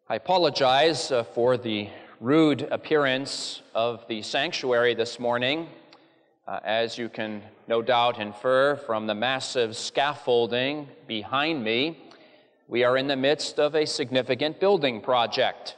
I apologize for the rude appearance of the sanctuary this morning. As you can no doubt infer from the massive scaffolding behind me, we are in the midst of a significant building project.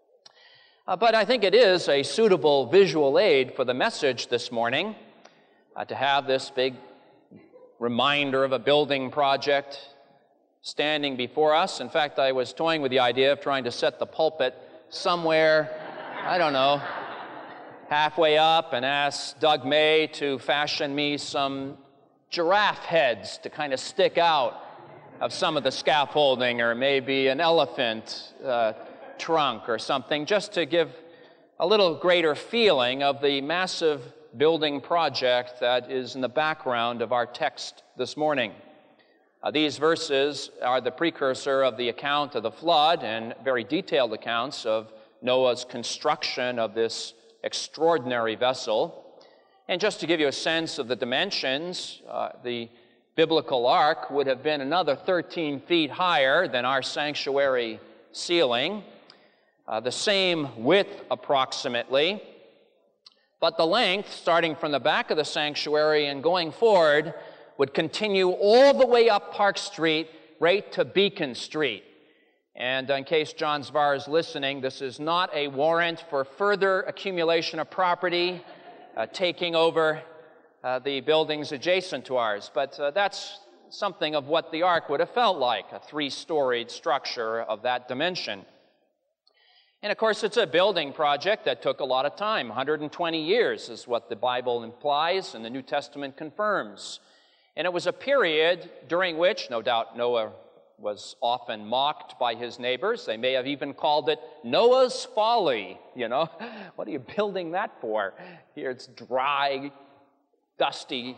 But I think it is a suitable visual aid for the message this morning to have this big reminder of a building project standing before us. In fact, I was toying with the idea of trying to set the pulpit somewhere, I don't know, halfway up and ask Doug May to fashion me some giraffe heads to kind of stick out of some of the scaffolding, or maybe an elephant trunk or something, just to give a little greater feeling of the massive building project that is in the background of our text this morning. These verses are the precursor of the account of the flood and very detailed accounts of Noah's construction of this extraordinary vessel. And just to give you a sense of the dimensions, the biblical ark would have been another 13 feet higher than our sanctuary ceiling, the same width approximately, but the length, starting from the back of the sanctuary and going forward, would continue all the way up Park Street, right to Beacon Street. And in case John Zvar is listening, this is not a warrant for further accumulation of property, taking over the buildings adjacent to ours. But that's something of what the ark would have felt like, a three-storied structure of that dimension. And of course, it's a building project that took a lot of time. 120 years is what the Bible implies and the New Testament confirms. And it was a period during which, no doubt, Noah was often mocked by his neighbors. They may have even called it Noah's folly. You know, what are you building that for? Here it's dry, dusty,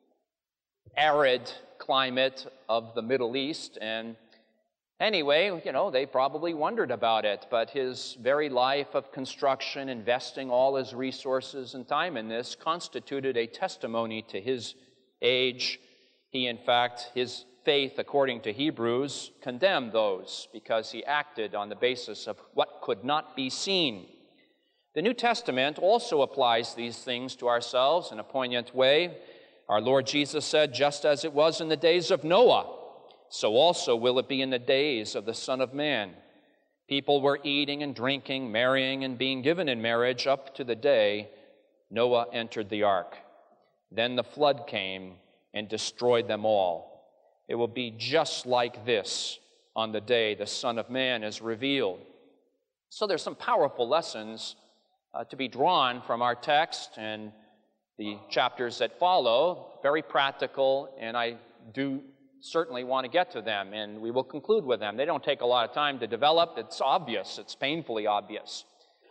arid climate of the Middle East. And anyway, you know, they probably wondered about it. But his very life of construction, investing all his resources and time in this, constituted a testimony to his age. He, in fact, his faith, according to Hebrews, condemned those because he acted on the basis of what could not be seen. The New Testament also applies these things to ourselves in a poignant way. Our Lord Jesus said, "Just as it was in the days of Noah, so also will it be in the days of the Son of Man." People were eating and drinking, marrying and being given in marriage up to the day Noah entered the ark. Then the flood came and destroyed them all. It will be just like this on the day the Son of Man is revealed. So there's some powerful lessons to be drawn from our text and the chapters that follow, very practical, and I do certainly want to get to them, and we will conclude with them. They don't take a lot of time to develop. It's obvious. It's painfully obvious.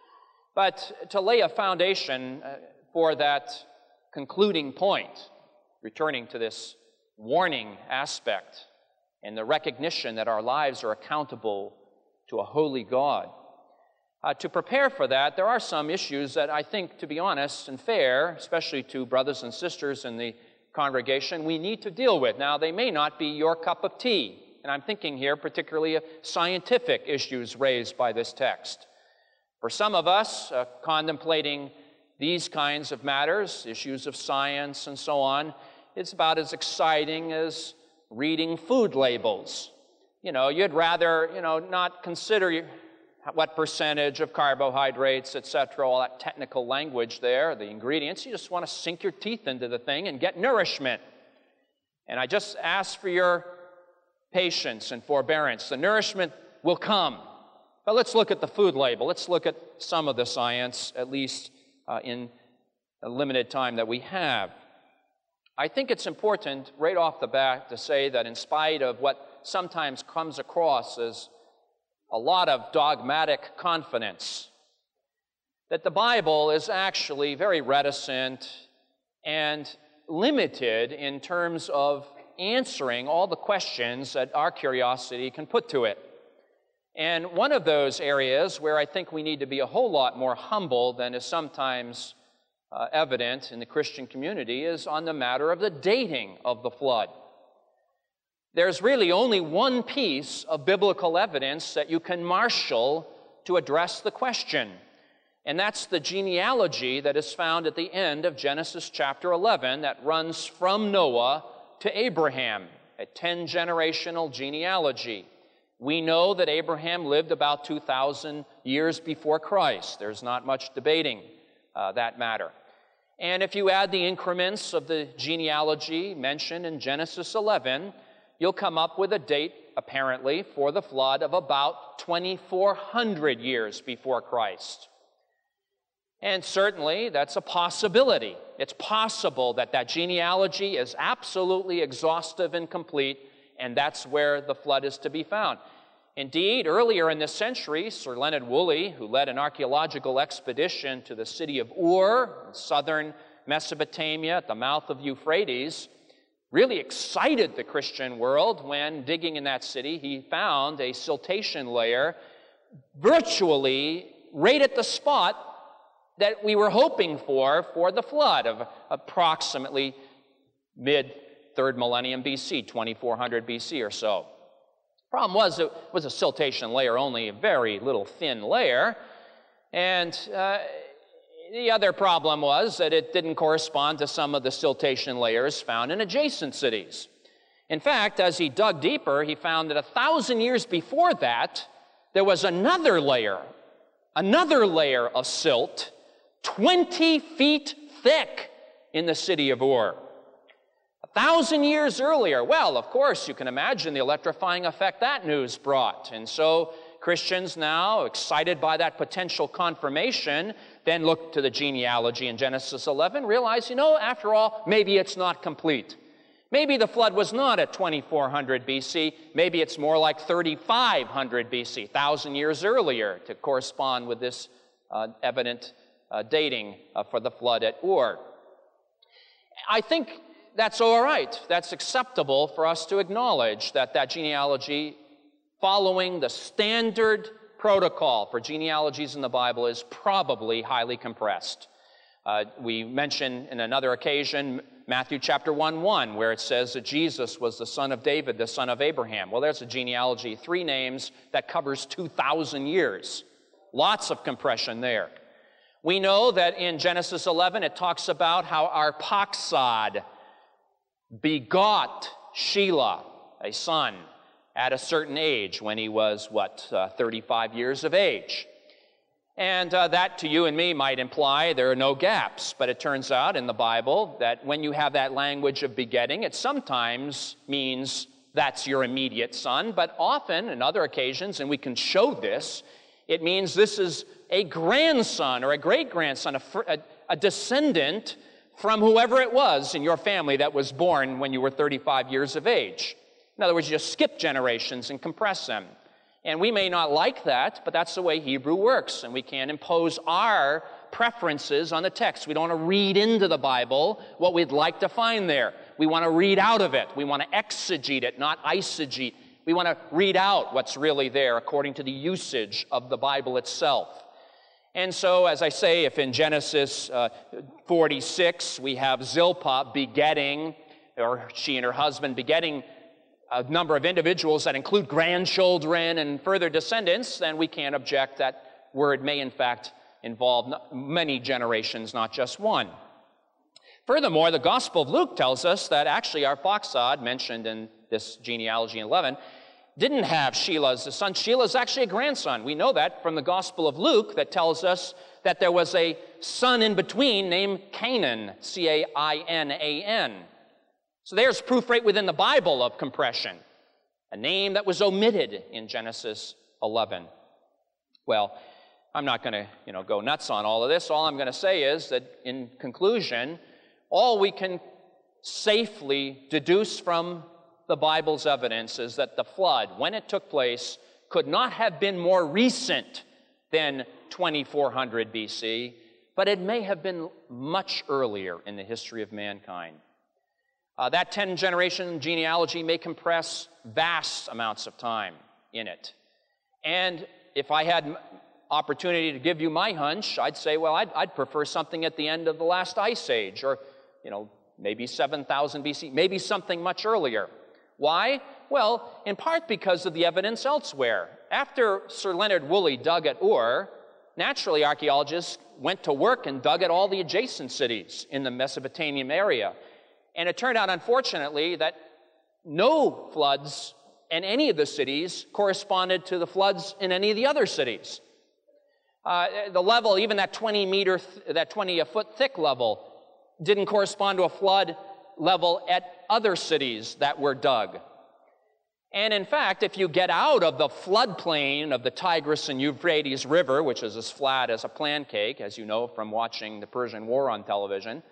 But to lay a foundation for that concluding point, returning to this warning aspect and the recognition that our lives are accountable to a holy God. To prepare for that, there are some issues that I think, to be honest and fair, especially to brothers and sisters in the congregation, we need to deal with. Now, they may not be your cup of tea, and I'm thinking here particularly of scientific issues raised by this text. For some of us, contemplating these kinds of matters, issues of science and so on, it's about as exciting as reading food labels. You know, you'd rather, not consider what percentage of carbohydrates, etc., all that technical language there, the ingredients. You just want to sink your teeth into the thing and get nourishment. And I just ask for your patience and forbearance. The nourishment will come. But let's look at the food label. Let's look at some of the science, at least in a limited time that we have. I think it's important right off the bat to say that in spite of what sometimes comes across as a lot of dogmatic confidence, that the Bible is actually very reticent and limited in terms of answering all the questions that our curiosity can put to it. And one of those areas where I think we need to be a whole lot more humble than is sometimes evident in the Christian community is on the matter of the dating of the flood. There's really only one piece of biblical evidence that you can marshal to address the question, and that's the genealogy that is found at the end of Genesis chapter 11 that runs from Noah to Abraham, a 10-generational genealogy. We know that Abraham lived about 2,000 years before Christ. There's not much debating that matter. And if you add the increments of the genealogy mentioned in Genesis 11, you'll come up with a date, apparently, for the flood of about 2,400 years before Christ. And certainly, that's a possibility. It's possible that that genealogy is absolutely exhaustive and complete, and that's where the flood is to be found. Indeed, earlier in this century, Sir Leonard Woolley, who led an archaeological expedition to the city of Ur, in southern Mesopotamia, at the mouth of Euphrates, really excited the Christian world when, digging in that city, he found a siltation layer virtually right at the spot that we were hoping for the flood of approximately mid-3rd millennium BC, 2400 BC or so. Problem was, it was a siltation layer, only a very little thin layer, and the other problem was that it didn't correspond to some of the siltation layers found in adjacent cities. In fact, as he dug deeper, he found that 1,000 years before that, there was another layer of silt, 20 feet thick in the city of Ur. 1,000 years earlier, well, of course, you can imagine the electrifying effect that news brought. And so Christians now, excited by that potential confirmation, then look to the genealogy in Genesis 11, realize, after all, maybe it's not complete. Maybe the flood was not at 2400 BC. Maybe it's more like 3500 BC, 1,000 years earlier, to correspond with this evident dating for the flood at Ur. I think that's all right. That's acceptable for us to acknowledge that genealogy, following the standard protocol for genealogies in the Bible, is probably highly compressed. We mentioned in another occasion Matthew chapter 1:1, where it says that Jesus was the son of David, the son of Abraham. Well, there's a genealogy, 3 names, that covers 2,000 years. Lots of compression there. We know that in Genesis 11, it talks about how Arphaxad begot Shelah, a son, at a certain age when he was, 35 years of age. And that to you and me might imply there are no gaps, but it turns out in the Bible that when you have that language of begetting, it sometimes means that's your immediate son, but often, in other occasions, and we can show this, it means this is a grandson or a great-grandson, a descendant from whoever it was in your family that was born when you were 35 years of age. In other words, you just skip generations and compress them. And we may not like that, but that's the way Hebrew works, and we can't impose our preferences on the text. We don't want to read into the Bible what we'd like to find there. We want to read out of it. We want to exegete it, not eisegete. We want to read out what's really there according to the usage of the Bible itself. And so, as I say, if in Genesis 46 we have Zilpah begetting, or she and her husband begetting a number of individuals that include grandchildren and further descendants, then we can't object. That word may in fact involve many generations, not just one. Furthermore, the Gospel of Luke tells us that actually Arphaxad, mentioned in this genealogy in 11, didn't have Shelah as a son. Shelah is actually a grandson. We know that from the Gospel of Luke, that tells us that there was a son in between named Cainan, C-A-I-N-A-N. So there's proof right within the Bible of compression, a name that was omitted in Genesis 11. Well, I'm not going to go nuts on all of this. All I'm going to say is that in conclusion, all we can safely deduce from the Bible's evidence is that the flood, when it took place, could not have been more recent than 2400 BC, but it may have been much earlier in the history of mankind. That 10-generation genealogy may compress vast amounts of time in it. And if I had opportunity to give you my hunch, I'd say, well, I'd prefer something at the end of the last ice age, or, maybe 7,000 BC, maybe something much earlier. Why? Well, in part because of the evidence elsewhere. After Sir Leonard Woolley dug at Ur, naturally archaeologists went to work and dug at all the adjacent cities in the Mesopotamian area. And it turned out, unfortunately, that no floods in any of the cities corresponded to the floods in any of the other cities. The level, even that 20-foot thick level, didn't correspond to a flood level at other cities that were dug. And in fact, if you get out of the floodplain of the Tigris and Euphrates River, which is as flat as a pancake, as you know from watching the Persian War on television,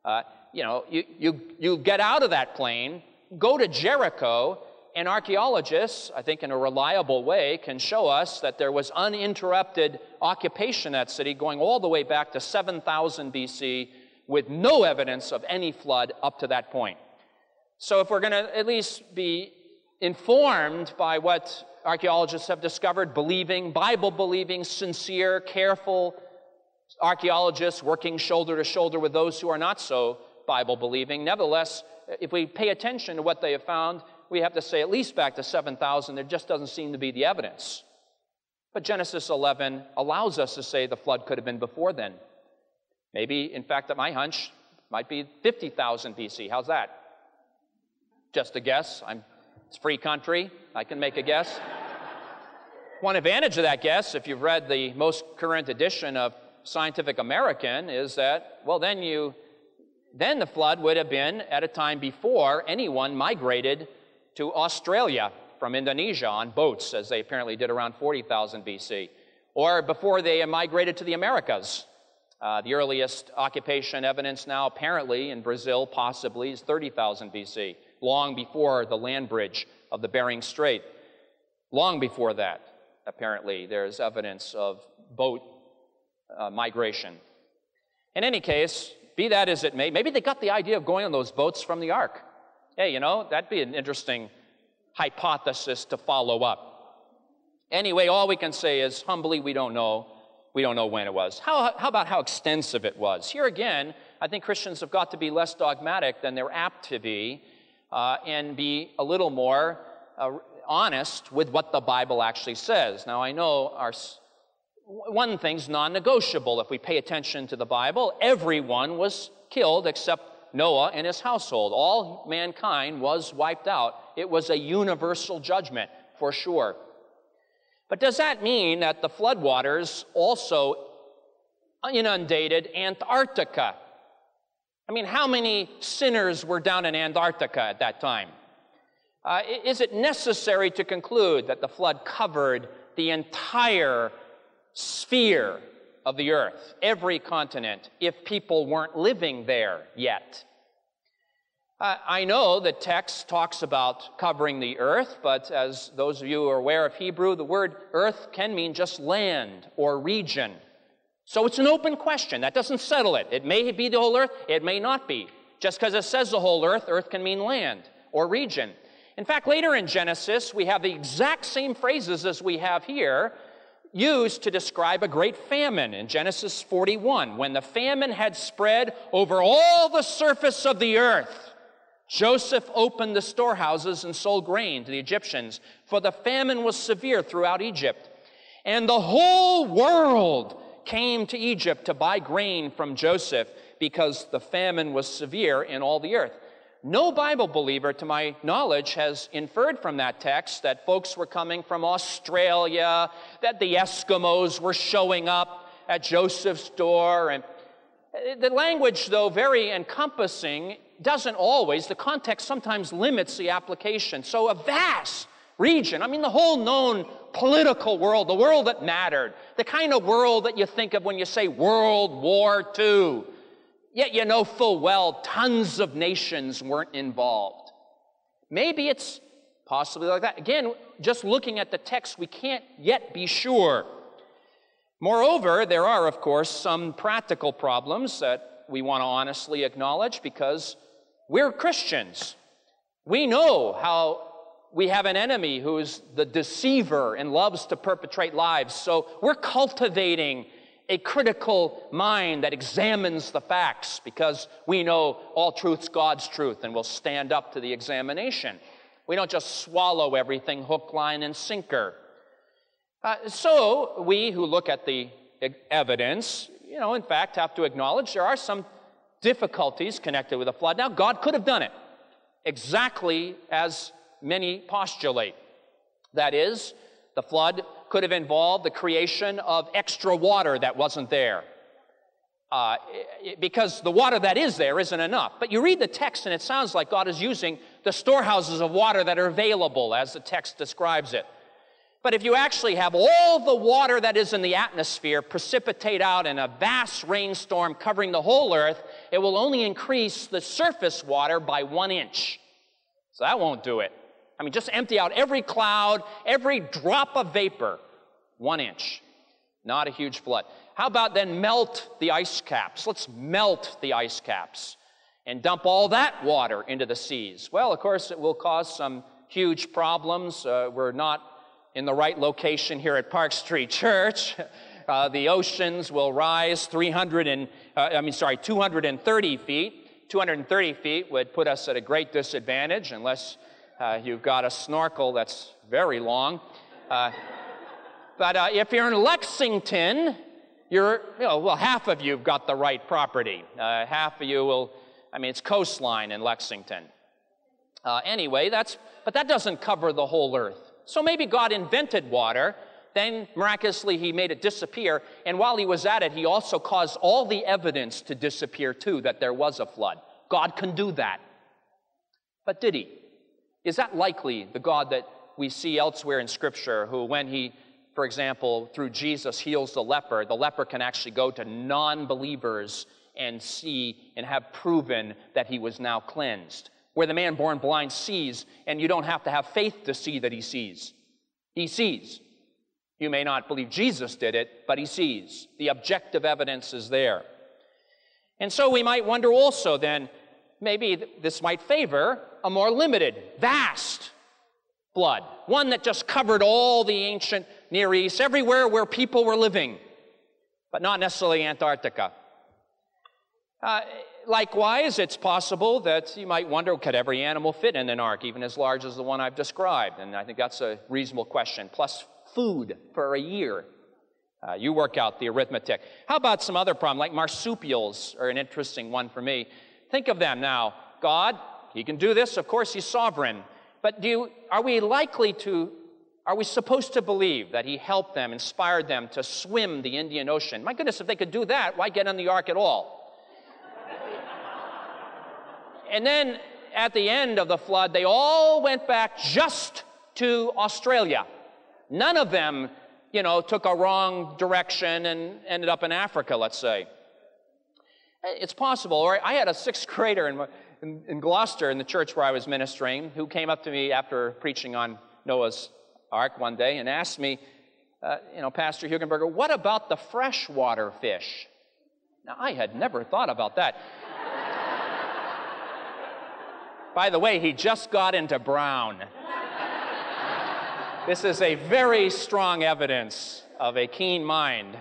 you get out of that plain, go to Jericho, and archaeologists, I think in a reliable way, can show us that there was uninterrupted occupation of that city going all the way back to 7000 BC with no evidence of any flood up to that point. So if we're going to at least be informed by what archaeologists have discovered, Bible-believing, sincere, careful archaeologists working shoulder to shoulder with those who are not so Bible-believing, nevertheless, if we pay attention to what they have found, we have to say at least back to 7,000, there just doesn't seem to be the evidence. But Genesis 11 allows us to say the flood could have been before then. Maybe, in fact, my hunch might be 50,000 BC. How's that? Just a guess. It's a free country. I can make a guess. One advantage of that guess, if you've read the most current edition of Scientific American, is that, well, then the flood would have been at a time before anyone migrated to Australia from Indonesia on boats, as they apparently did around 40,000 BC, or before they migrated to the Americas. The earliest occupation evidence now apparently in Brazil possibly is 30,000 BC, long before the land bridge of the Bering Strait. Long before that, apparently, there's evidence of boat migration. In any case, be that as it may, maybe they got the idea of going on those boats from the ark. Hey, that'd be an interesting hypothesis to follow up. Anyway, all we can say is, humbly, we don't know. We don't know when it was. How about how extensive it was? Here again, I think Christians have got to be less dogmatic than they're apt to be and be a little more honest with what the Bible actually says. Now, I know one thing's non-negotiable if we pay attention to the Bible. Everyone was killed except Noah and his household. All mankind was wiped out. It was a universal judgment, for sure. But does that mean that the floodwaters also inundated Antarctica? I mean, how many sinners were down in Antarctica at that time? Is it necessary to conclude that the flood covered the entire sphere of the earth, every continent, if people weren't living there yet? I know the text talks about covering the earth, but as those of you who are aware of Hebrew, the word earth can mean just land or region. So it's an open question. That doesn't settle it. It may be the whole earth, it may not be. Just because it says the whole earth, earth can mean land or region. In fact, later in Genesis, we have the exact same phrases as we have here, used to describe a great famine in Genesis 41. When the famine had spread over all the surface of the earth, Joseph opened the storehouses and sold grain to the Egyptians, for the famine was severe throughout Egypt. And the whole world came to Egypt to buy grain from Joseph because the famine was severe in all the earth. No Bible believer, to my knowledge, has inferred from that text that folks were coming from Australia, that the Eskimos were showing up at Joseph's door. And the language, though very encompassing, doesn't always. The context sometimes limits the application. So a vast region, I mean the whole known political world, the world that mattered, the kind of world that you think of when you say World War II. Yet you know full well tons of nations weren't involved. Maybe it's possibly like that. Again, just looking at the text, we can't yet be sure. Moreover, there are, of course, some practical problems that we want to honestly acknowledge because we're Christians. We know how we have an enemy who's the deceiver and loves to perpetrate lies. So we're cultivating a critical mind that examines the facts because we know all truth's God's truth and will stand up to the examination. We don't just swallow everything hook, line, and sinker. So we who look at the evidence, in fact, have to acknowledge there are some difficulties connected with the flood. Now, God could have done it exactly as many postulate. That is, the flood could have involved the creation of extra water that wasn't there. Because the water that is there isn't enough. But you read the text and it sounds like God is using the storehouses of water that are available as the text describes it. But if you actually have all the water that is in the atmosphere precipitate out in a vast rainstorm covering the whole earth, it will only increase the surface water by 1 inch. So that won't do it. I mean, just empty out every cloud, every drop of vapor, 1 inch. Not a huge flood. How about then melt the ice caps? Let's melt the ice caps and dump all that water into the seas. Well, of course, it will cause some huge problems. We're not in the right location here at Park Street Church. The oceans will rise 230 feet. 230 feet would put us at a great disadvantage unless you've got a snorkel that's very long. But if you're in Lexington, half of you've got the right property. Half of you will, it's coastline in Lexington. Anyway, but that doesn't cover the whole earth. So maybe God invented water, then miraculously he made it disappear, and while he was at it, he also caused all the evidence to disappear too, that there was a flood. God can do that. But did he? Is that likely the God that we see elsewhere in Scripture, who when he, for example, through Jesus heals the leper can actually go to non-believers and see and have proven that he was now cleansed? Where the man born blind sees, and you don't have to have faith to see that he sees. He sees. You may not believe Jesus did it, but he sees. The objective evidence is there. And so we might wonder also then, maybe this might favor a more limited, vast flood. One that just covered all the ancient Near East, everywhere where people were living, but not necessarily Antarctica. Likewise, it's possible that you might wonder, could every animal fit in an ark, even as large as the one I've described? And I think that's a reasonable question. Plus food for a year. You work out the arithmetic. How about some other problem, like marsupials are an interesting one for me. Think of them now. God, he can do this. Of course, he's sovereign. But are we supposed to believe that he helped them, inspired them to swim the Indian Ocean? My goodness, if they could do that, why get on the ark at all? And then at the end of the flood, they all went back just to Australia. None of them, took a wrong direction and ended up in Africa, let's say. It's possible. Or I had a sixth grader in Gloucester, in the church where I was ministering, who came up to me after preaching on Noah's Ark one day and asked me, Pastor Hugenberger, what about the freshwater fish? Now, I had never thought about that. By the way, he just got into brown. This is a very strong evidence of a keen mind.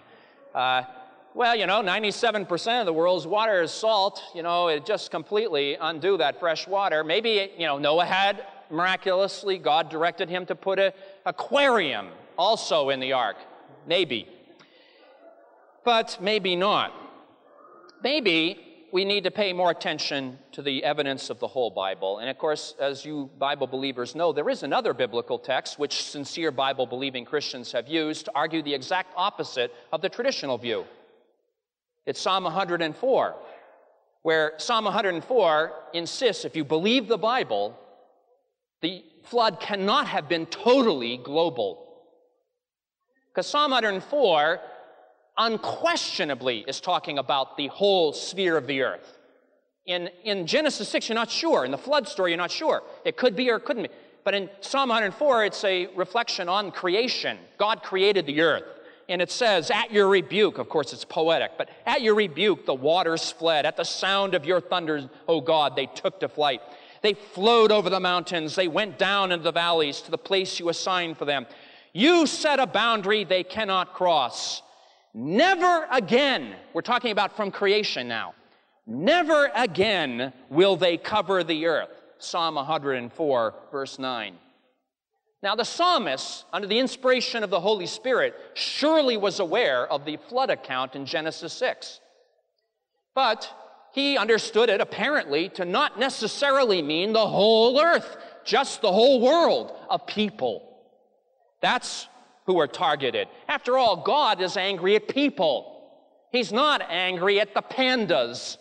97% of the world's water is salt. It just completely undo that fresh water. Maybe, Noah had, miraculously, God directed him to put an aquarium also in the ark. Maybe. But maybe not. Maybe we need to pay more attention to the evidence of the whole Bible. And of course, as you Bible believers know, there is another biblical text which sincere Bible-believing Christians have used to argue the exact opposite of the traditional view. It's Psalm 104, where Psalm 104 insists, if you believe the Bible, the flood cannot have been totally global. Because Psalm 104 unquestionably is talking about the whole sphere of the earth. In Genesis 6, you're not sure. In the flood story, you're not sure. It could be or it couldn't be. But in Psalm 104, it's a reflection on creation. God created the earth. And it says, at your rebuke, of course it's poetic, but at your rebuke the waters fled. At the sound of your thunders, O God, they took to flight. They flowed over the mountains. They went down into the valleys to the place you assigned for them. You set a boundary they cannot cross. Never again, we're talking about from creation now, never again will they cover the earth. Psalm 104, verse 9. Now, the psalmist, under the inspiration of the Holy Spirit, surely was aware of the flood account in Genesis 6. But he understood it, apparently, to not necessarily mean the whole earth, just the whole world of people. That's who are targeted. After all, God is angry at people. He's not angry at the pandas.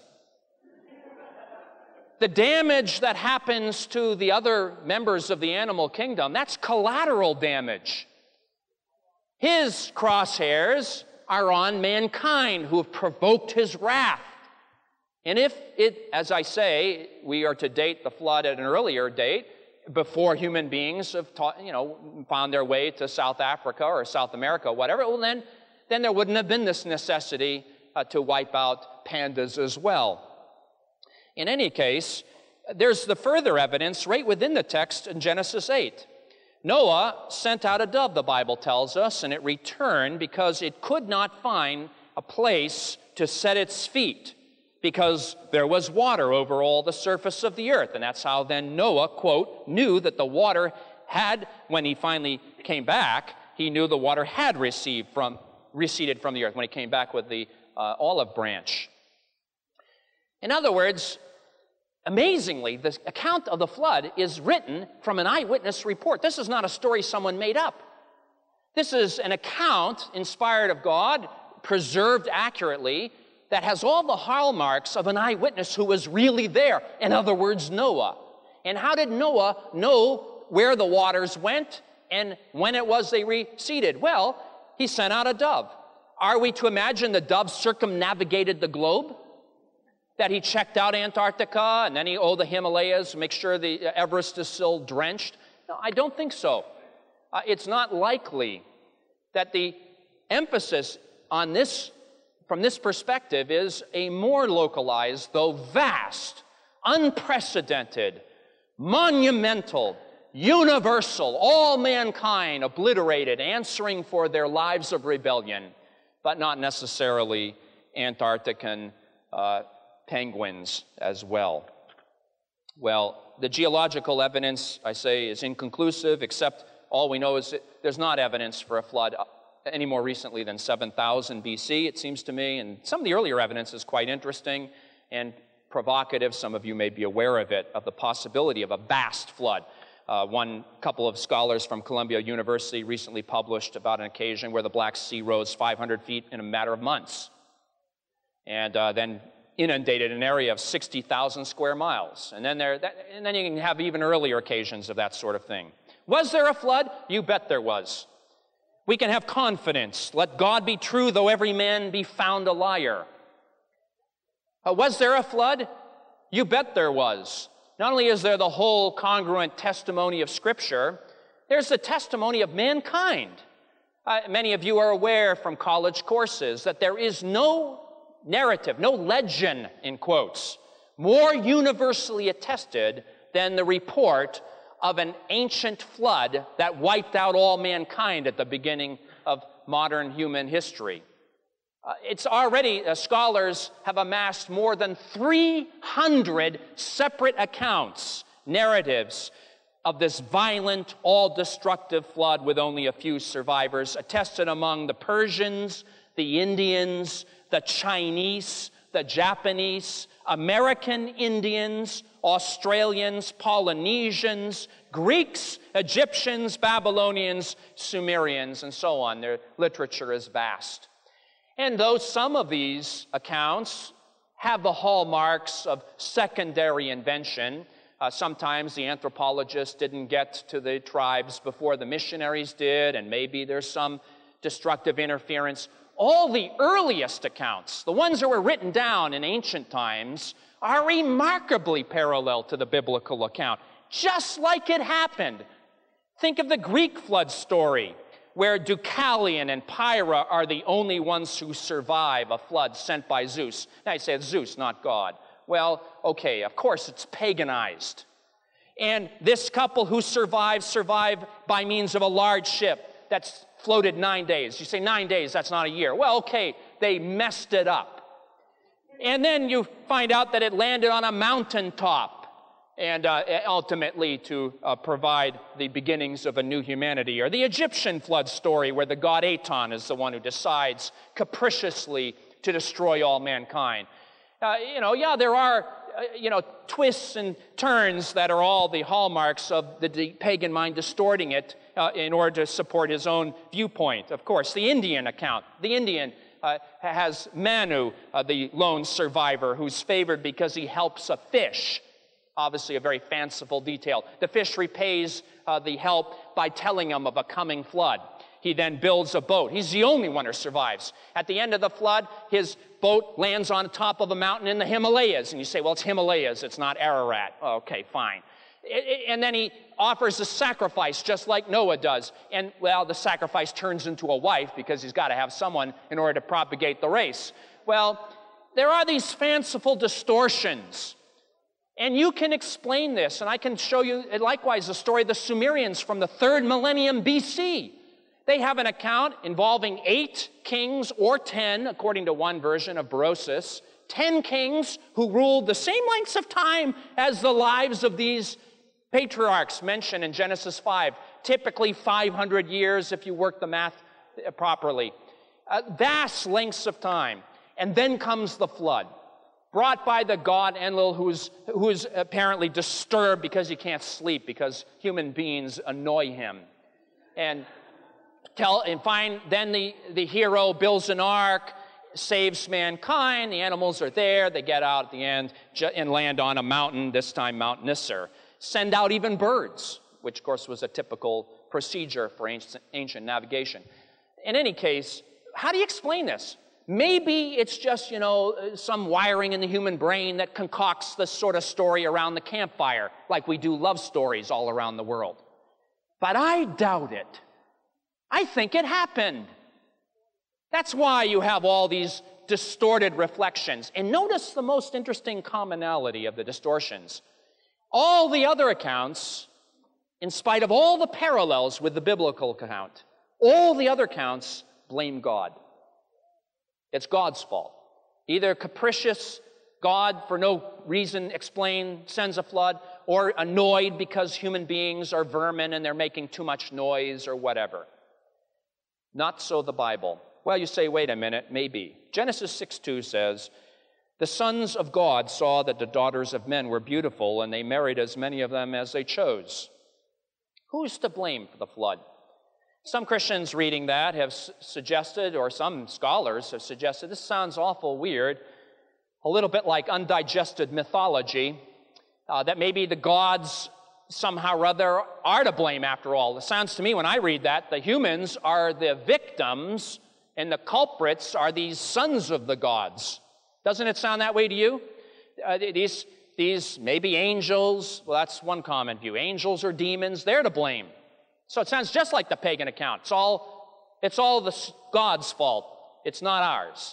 The damage that happens to the other members of the animal kingdom, that's collateral damage. His crosshairs are on mankind who have provoked his wrath. And if it, as I say, we are to date the flood at an earlier date, before human beings have found their way to South Africa or South America, whatever, well, then there wouldn't have been this necessity to wipe out pandas as well. In any case, there's the further evidence right within the text in Genesis 8. Noah sent out a dove, the Bible tells us, and it returned because it could not find a place to set its feet, because there was water over all the surface of the earth. And that's how then Noah, quote, knew that the water had, when he finally came back, he knew the water had receded from the earth when he came back with the olive branch. In other words, amazingly, the account of the flood is written from an eyewitness report. This is not a story someone made up. This is an account inspired of God, preserved accurately, that has all the hallmarks of an eyewitness who was really there. In other words, Noah. And how did Noah know where the waters went and when it was they receded? Well, he sent out a dove. Are we to imagine the dove circumnavigated the globe? That he checked out Antarctica and then the Himalayas, make sure the Everest is still drenched? No, I don't think so. It's not likely that the emphasis on this, from this perspective, is a more localized, though vast, unprecedented, monumental, universal, all mankind obliterated, answering for their lives of rebellion, but not necessarily Antarctican penguins as well. Well, the geological evidence, I say, is inconclusive, except all we know is that there's not evidence for a flood any more recently than 7000 BC, it seems to me, and some of the earlier evidence is quite interesting and provocative. Some of you may be aware of it, of the possibility of a vast flood. One couple of scholars from Columbia University recently published about an occasion where the Black Sea rose 500 feet in a matter of months, and then inundated an area of 60,000 square miles. And then you can have even earlier occasions of that sort of thing. Was there a flood? You bet there was. We can have confidence. Let God be true, though every man be found a liar. Was there a flood? You bet there was. Not only is there the whole congruent testimony of Scripture, there's the testimony of mankind. Many of you are aware from college courses that there is no narrative, no legend, in quotes, more universally attested than the report of an ancient flood that wiped out all mankind at the beginning of modern human history. It's already, scholars have amassed more than 300 separate accounts, narratives of this violent, all-destructive flood with only a few survivors, attested among the Persians, the Indians, the Chinese, the Japanese, American Indians, Australians, Polynesians, Greeks, Egyptians, Babylonians, Sumerians, and so on. Their literature is vast. And though some of these accounts have the hallmarks of secondary invention, sometimes the anthropologists didn't get to the tribes before the missionaries did, and maybe there's some destructive interference. All the earliest accounts, the ones that were written down in ancient times, are remarkably parallel to the biblical account, just like it happened. Think of the Greek flood story, where Deucalion and Pyrrha are the only ones who survive a flood sent by Zeus. Now you say it's Zeus, not God. Well, okay, of course it's paganized. And this couple who survive by means of a large ship that's floated 9 days. You say 9 days, that's not a year. Well, okay, they messed it up. And then you find out that it landed on a mountaintop. and ultimately to provide the beginnings of a new humanity. Or the Egyptian flood story, where the god Aton is the one who decides capriciously to destroy all mankind. There are twists and turns that are all the hallmarks of the pagan mind distorting it in order to support his own viewpoint. Of course, the Indian account. The Indian has Manu, the lone survivor, who's favored because he helps a fish. Obviously a very fanciful detail. The fish repays the help by telling him of a coming flood. He then builds a boat. He's the only one who survives. At the end of the flood, his boat lands on top of a mountain in the Himalayas. And you say, well, it's Himalayas, it's not Ararat. Oh, okay, fine. And then he offers a sacrifice just like Noah does. And, well, the sacrifice turns into a wife because he's got to have someone in order to propagate the race. Well, there are these fanciful distortions. And you can explain this. And I can show you, likewise, the story of the Sumerians from the 3rd millennium BC. They have an account involving 8 kings, or 10, according to one version of Berosus, 10 kings who ruled the same lengths of time as the lives of these patriarchs mentioned in Genesis 5, typically 500 years if you work the math properly. Vast lengths of time. And then comes the flood, brought by the god Enlil, who's apparently disturbed because he can't sleep because human beings annoy him. And then the hero builds an ark, saves mankind, the animals are there, they get out at the end and land on a mountain, this time Mount Nisr. Send out even birds, which of course was a typical procedure for ancient navigation. In any case, how do you explain this? Maybe it's just, some wiring in the human brain that concocts this sort of story around the campfire, like we do love stories all around the world. But I doubt it. I think it happened. That's why you have all these distorted reflections. And notice the most interesting commonality of the distortions. All the other accounts, in spite of all the parallels with the biblical account, all the other accounts blame God. It's God's fault. Either capricious God, for no reason explained, sends a flood, or annoyed because human beings are vermin and they're making too much noise or whatever. Not so the Bible. Well, you say, wait a minute, maybe. Genesis 6:2 says, "The sons of God saw that the daughters of men were beautiful, and they married as many of them as they chose." Who's to blame for the flood? Some Christians reading that have suggested, or some scholars have suggested, this sounds awful weird, a little bit like undigested mythology, that maybe the gods somehow or other are to blame after all. It sounds to me when I read that the humans are the victims and the culprits are these sons of the gods. Doesn't it sound that way to you? These maybe angels, well, that's one common view. Angels or demons, they're to blame. So it sounds just like the pagan account. It's all the God's fault. It's not ours.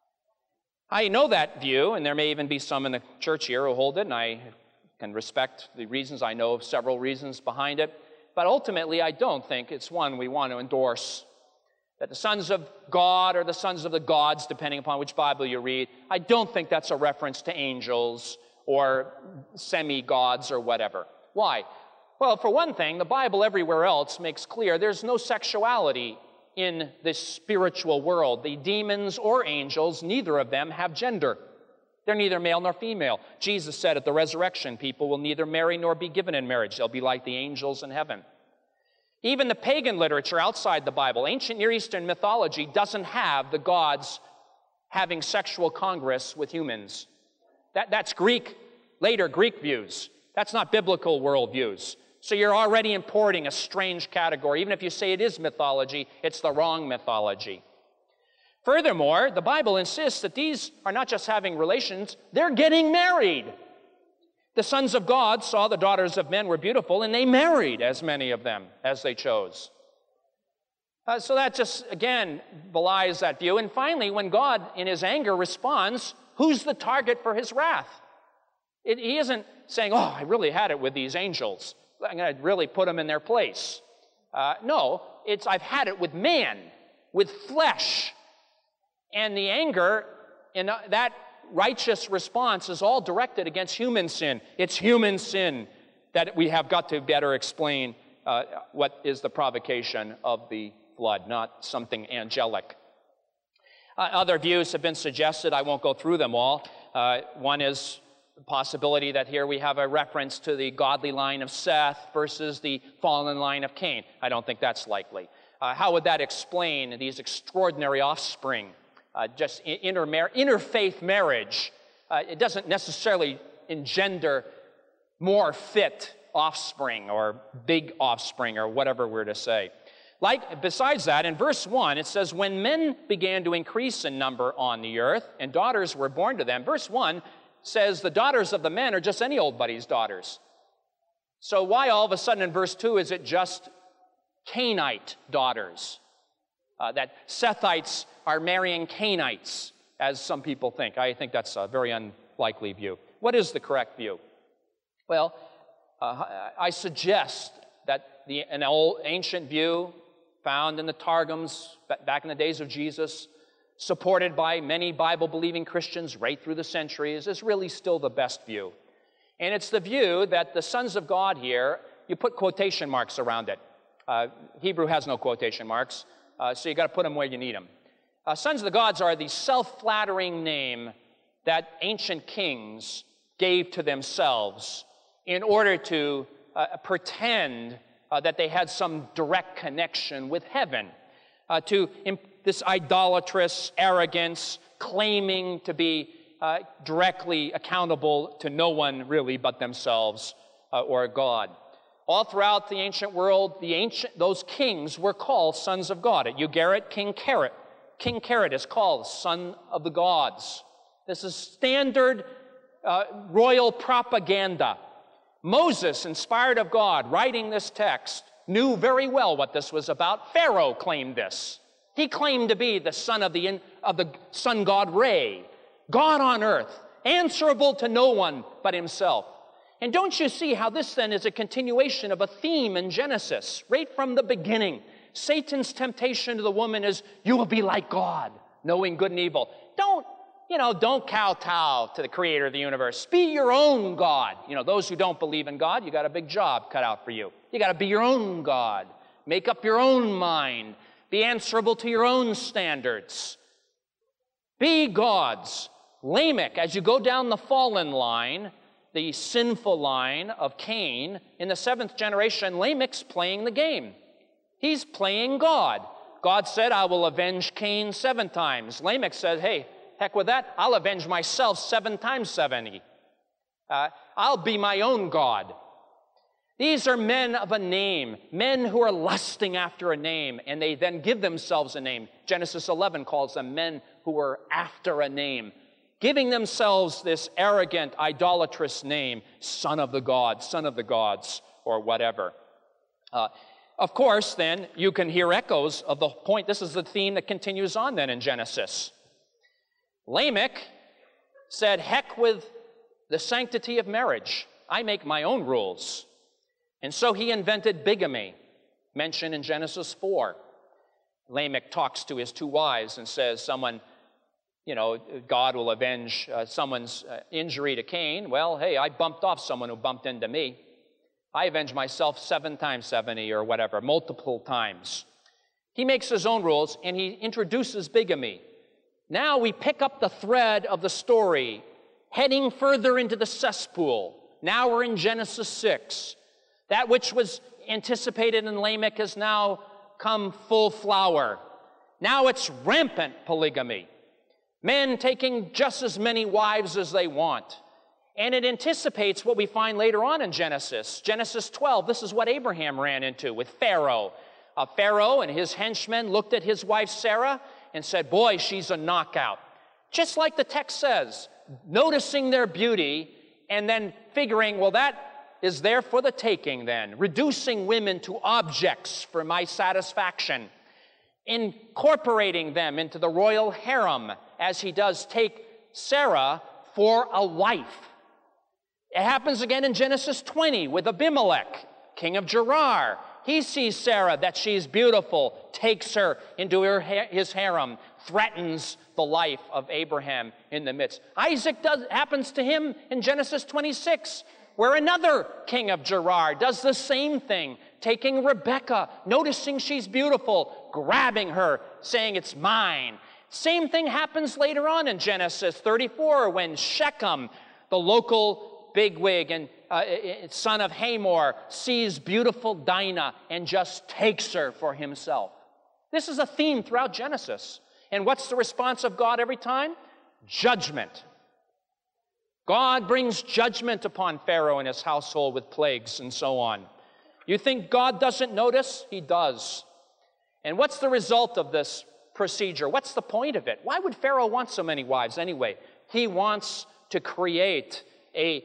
I know that view, and there may even be some in the church here who hold it, and I can respect the reasons. I know of several reasons behind it. But ultimately, I don't think it's one we want to endorse. That the sons of God or the sons of the gods, depending upon which Bible you read, I don't think that's a reference to angels or semi-gods or whatever. Why? Well, for one thing, the Bible everywhere else makes clear there's no sexuality in this spiritual world. The demons or angels, neither of them have gender. They're neither male nor female. Jesus said at the resurrection, people will neither marry nor be given in marriage. They'll be like the angels in heaven. Even the pagan literature outside the Bible, ancient Near Eastern mythology, doesn't have the gods having sexual congress with humans. That's later Greek views. That's not biblical worldviews. So you're already importing a strange category. Even if you say it is mythology, it's the wrong mythology. Furthermore, the Bible insists that these are not just having relations, they're getting married. The sons of God saw the daughters of men were beautiful, and they married as many of them as they chose. So that just, again, belies that view. And finally, when God, in his anger, responds, who's the target for his wrath? He isn't saying, oh, I really had it with these angels. I'm going to really put them in their place. No, it's I've had it with man, with flesh. And the anger in that righteous response is all directed against human sin. It's human sin that we have got to better explain what is the provocation of the flood, not something angelic. Other views have been suggested. I won't go through them all. One is the possibility that here we have a reference to the godly line of Seth versus the fallen line of Cain. I don't think that's likely. How would that explain these extraordinary offspring? Just interfaith marriage. It doesn't necessarily engender more fit offspring or big offspring or whatever we're to say. Besides that, in verse 1, it says, when men began to increase in number on the earth and daughters were born to them, verse 1 says the daughters of the men are just any old buddy's daughters. So why all of a sudden in verse 2 is it just Cainite daughters? That Sethites are marrying Cainites, as some people think. I think that's a very unlikely view. What is the correct view? Well, I suggest that an old ancient view found in the Targums back in the days of Jesus, supported by many Bible-believing Christians right through the centuries, is really still the best view. And it's the view that the sons of God here, you put quotation marks around it. Hebrew has no quotation marks, so you got to put them where you need them. Sons of the gods are the self-flattering name that ancient kings gave to themselves in order to pretend that they had some direct connection with heaven, this idolatrous arrogance, claiming to be directly accountable to no one really but themselves or God. All throughout the ancient world, those kings were called sons of God. At Ugarit, King Carrot is called son of the gods. This is standard royal propaganda. Moses, inspired of God, writing this text, knew very well what this was about. Pharaoh claimed this. He claimed to be the son of the sun god Re, God on earth, answerable to no one but himself. And don't you see how this then is a continuation of a theme in Genesis, right from the beginning? Satan's temptation to the woman is, you will be like God, knowing good and evil. Don't kowtow to the creator of the universe. Be your own God. Those who don't believe in God, you got a big job cut out for you. You got to be your own God. Make up your own mind. Be answerable to your own standards. Be gods. Lamech, as you go down the fallen line, the sinful line of Cain, in the 7th generation, Lamech's playing the game. He's playing God. God said, I will avenge Cain 7 times. Lamech said, hey, heck with that. I'll avenge myself 7 times 70. I'll be my own God. These are men of a name, men who are lusting after a name, and they then give themselves a name. Genesis 11 calls them men who are after a name, giving themselves this arrogant, idolatrous name, son of the gods, or whatever. Of course, then, you can hear echoes of the point. This is the theme that continues on then in Genesis. Lamech said, heck with the sanctity of marriage. I make my own rules. And so he invented bigamy, mentioned in Genesis 4. Lamech talks to his 2 wives and says, God will avenge someone's injury to Cain. Well, hey, I bumped off someone who bumped into me. I avenge myself 7 times 70 or whatever, multiple times. He makes his own rules, and he introduces bigamy. Now we pick up the thread of the story, heading further into the cesspool. Now we're in Genesis 6. That which was anticipated in Lamech has now come full flower. Now it's rampant polygamy. Men taking just as many wives as they want. And it anticipates what we find later on in Genesis. Genesis 12, this is what Abraham ran into with Pharaoh. Pharaoh and his henchmen looked at his wife Sarah and said, boy, she's a knockout. Just like the text says, noticing their beauty and then figuring, well, that is there for the taking then. Reducing women to objects for my satisfaction. Incorporating them into the royal harem as he does take Sarah for a wife. It happens again in Genesis 20 with Abimelech, king of Gerar. He sees Sarah, that she's beautiful, takes her into his harem. threatens the life of Abraham in the midst. Isaac happens to him in Genesis 26, where another king of Gerar does the same thing, taking Rebekah, noticing she's beautiful, grabbing her, saying, "It's mine." Same thing happens later on in Genesis 34 when Shechem, the local bigwig and son of Hamor, sees beautiful Dinah and just takes her for himself. This is a theme throughout Genesis. And what's the response of God every time? Judgment. God brings judgment upon Pharaoh and his household with plagues and so on. You think God doesn't notice? He does. And what's the result of this procedure? What's the point of it? Why would Pharaoh want so many wives anyway? He wants to create a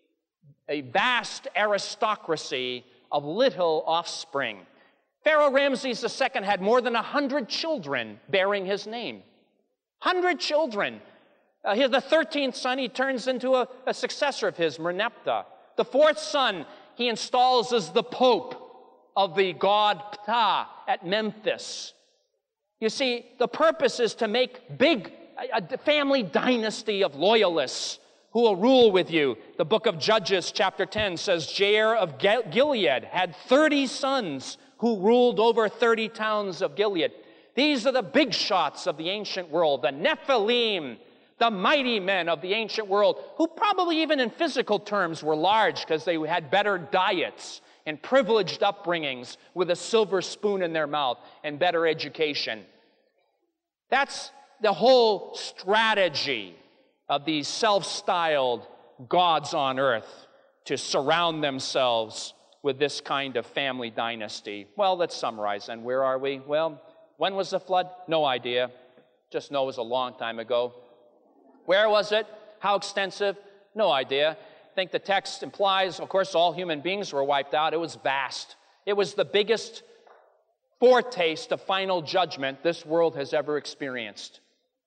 vast aristocracy of little offspring. Pharaoh Ramses II had more than 100 children bearing his name. 100 children. The 13th son, he turns into a successor of his, Merneptah. The 4th son, he installs as the pope of the god Ptah at Memphis. You see, the purpose is to make a family dynasty of loyalists who will rule with you. The book of Judges, chapter 10, says Jair of Gilead had 30 sons who ruled over 30 towns of Gilead. These are the big shots of the ancient world, the Nephilim, the mighty men of the ancient world, who probably even in physical terms were large because they had better diets and privileged upbringings with a silver spoon in their mouth and better education. That's the whole strategy of these self-styled gods on earth, to surround themselves with this kind of family dynasty. Well, let's summarize. And where are we? Well, when was the flood? No idea. Just know it was a long time ago. Where was it? How extensive? No idea. I think the text implies, of course, all human beings were wiped out. It was vast. It was the biggest foretaste of final judgment this world has ever experienced.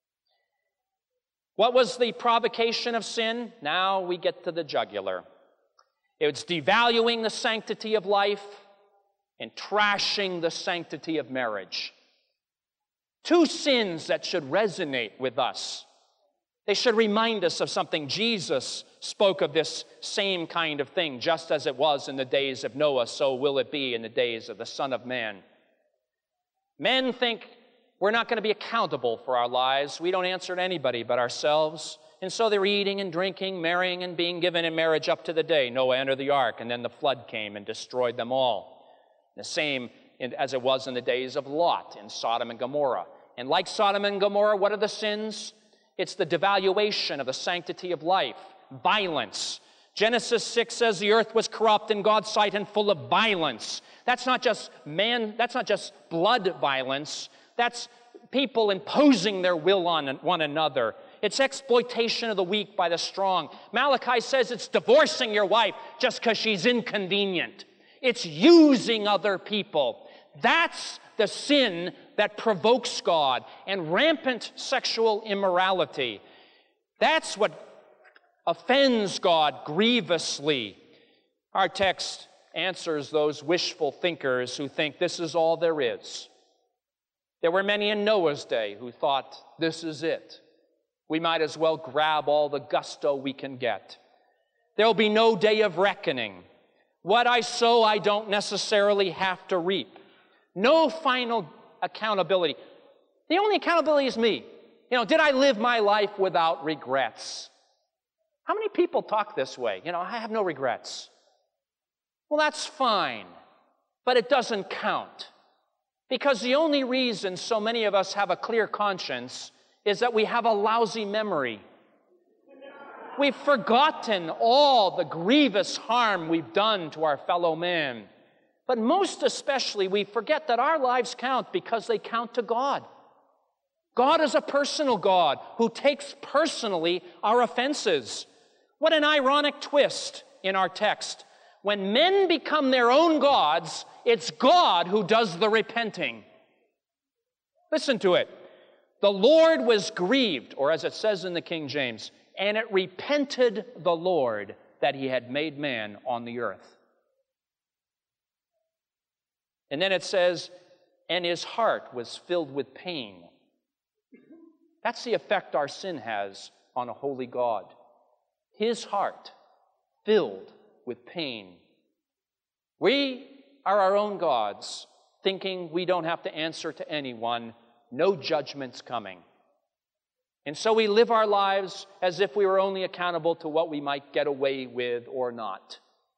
What was the provocation of sin? Now we get to the jugular. It's devaluing the sanctity of life and trashing the sanctity of marriage. Two sins that should resonate with us. They should remind us of something. Jesus spoke of this same kind of thing. Just as it was in the days of Noah, so will it be in the days of the Son of Man. Men think we're not going to be accountable for our lives. We don't answer to anybody but ourselves. And so they're eating and drinking, marrying and being given in marriage up to the day Noah entered the ark, and then the flood came and destroyed them all. The same as it was in the days of Lot in Sodom and Gomorrah. And like Sodom and Gomorrah, what are the sins? It's the devaluation of the sanctity of life, violence. Genesis 6 says the earth was corrupt in God's sight and full of violence. That's not just blood violence. That's people imposing their will on one another. It's exploitation of the weak by the strong. Malachi says it's divorcing your wife just because she's inconvenient. It's using other people. That's the sin that provokes God, and rampant sexual immorality. That's what offends God grievously. Our text answers those wishful thinkers who think this is all there is. There were many in Noah's day who thought, this is it. We might as well grab all the gusto we can get. There will be no day of reckoning. What I sow, I don't necessarily have to reap. No final accountability. The only accountability is me. Did I live my life without regrets? How many people talk this way? I have no regrets. Well, that's fine, but it doesn't count. Because the only reason so many of us have a clear conscience is that we have a lousy memory. We've forgotten all the grievous harm we've done to our fellow man. But most especially, we forget that our lives count because they count to God. God is a personal God who takes personally our offenses. What an ironic twist in our text. When men become their own gods, it's God who does the repenting. Listen to it. The Lord was grieved, or as it says in the King James, and it repented the Lord that he had made man on the earth. And then it says, and his heart was filled with pain. That's the effect our sin has on a holy God. His heart filled with pain. We are our own gods, thinking we don't have to answer to anyone, no judgment's coming. And so we live our lives as if we were only accountable to what we might get away with or not.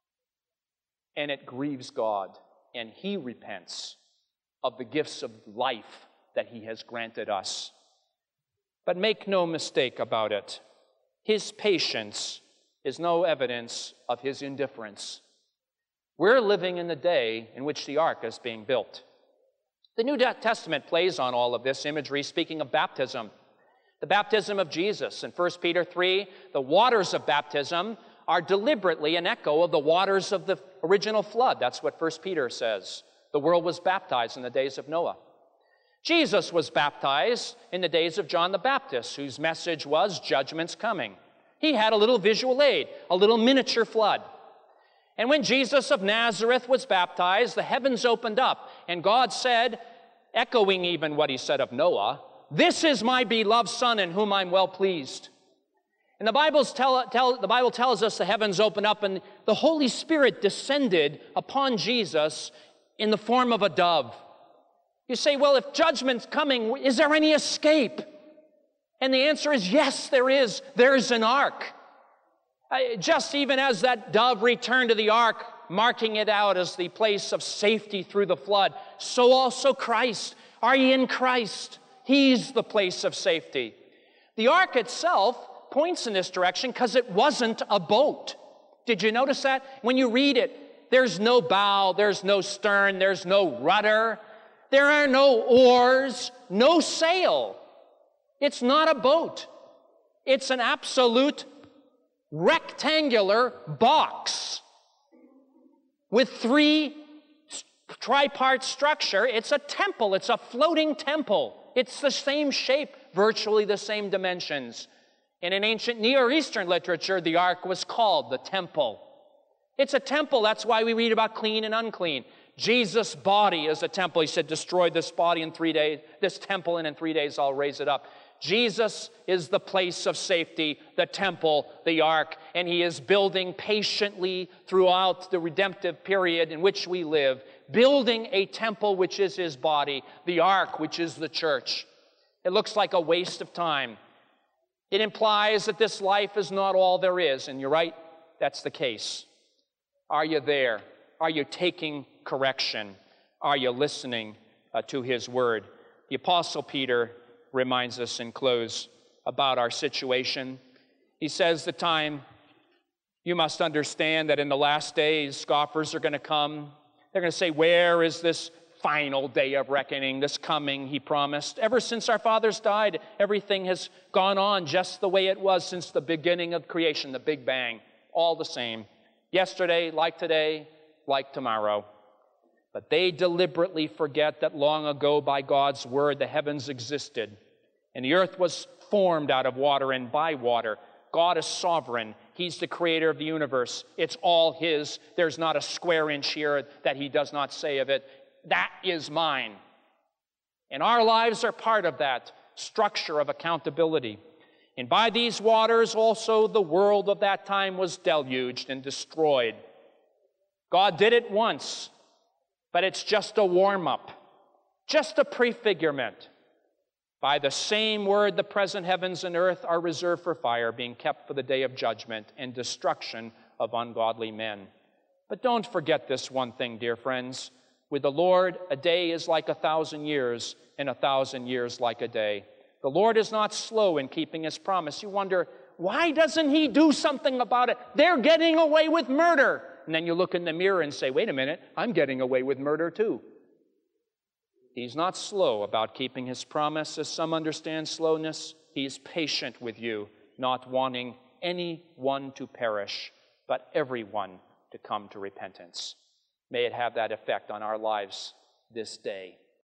And it grieves God, and He repents of the gifts of life that He has granted us. But make no mistake about it, His patience is no evidence of His indifference. We're living in the day in which the ark is being built. The New Testament plays on all of this imagery, speaking of baptism. The baptism of Jesus. In 1 Peter 3, the waters of baptism are deliberately an echo of the waters of the original flood. That's what 1 Peter says. The world was baptized in the days of Noah. Jesus was baptized in the days of John the Baptist, whose message was, judgment's coming. He had a little visual aid, a little miniature flood. And when Jesus of Nazareth was baptized, the heavens opened up, and God said, echoing even what He said of Noah, "This is my beloved Son in whom I'm well pleased." And the Bible tells us the heavens opened up, and the Holy Spirit descended upon Jesus in the form of a dove. You say, well, if judgment's coming, is there any escape? And the answer is yes, there is. There's an ark. Just even as that dove returned to the ark, marking it out as the place of safety through the flood, so also Christ. Are ye in Christ? He's the place of safety. The ark itself points in this direction because it wasn't a boat. Did you notice that? When you read it, there's no bow, there's no stern, there's no rudder, there are no oars, no sail. It's not a boat. It's an absolute rectangular box with three tripart structure. It's a temple. It's a floating temple. It's the same shape, virtually the same dimensions. And in ancient Near Eastern literature, the ark was called the temple. It's a temple. That's why we read about clean and unclean. Jesus' body is a temple. He said, destroy this body in 3 days, this temple, and in 3 days I'll raise it up. Jesus is the place of safety, the temple, the ark, and He is building patiently throughout the redemptive period in which we live, building a temple which is His body, the ark which is the church. It looks like a waste of time. It implies that this life is not all there is, and you're right, that's the case. Are you there? Are you taking correction? Are you listening to His word? The Apostle Peter reminds us in close about our situation. He says, the time, you must understand that in the last days, scoffers are going to come. They're going to say, where is this final day of reckoning, this coming He promised? Ever since our fathers died, everything has gone on just the way it was since the beginning of creation, the Big Bang, all the same. Yesterday, like today, like tomorrow. But they deliberately forget that long ago by God's word the heavens existed, and the earth was formed out of water and by water. God is sovereign. He's the creator of the universe. It's all His. There's not a square inch here that He does not say of it, that is mine. And our lives are part of that structure of accountability. And by these waters also the world of that time was deluged and destroyed. God did it once, but it's just a warm-up, just a prefigurement. By the same word, the present heavens and earth are reserved for fire, being kept for the day of judgment and destruction of ungodly men. But don't forget this one thing, dear friends. With the Lord, a day is like 1,000 years, and 1,000 years like a day. The Lord is not slow in keeping His promise. You wonder, why doesn't He do something about it? They're getting away with murder. And then you look in the mirror and say, wait a minute, I'm getting away with murder too. He's not slow about keeping His promise, as some understand slowness. He's patient with you, not wanting anyone to perish, but everyone to come to repentance. May it have that effect on our lives this day.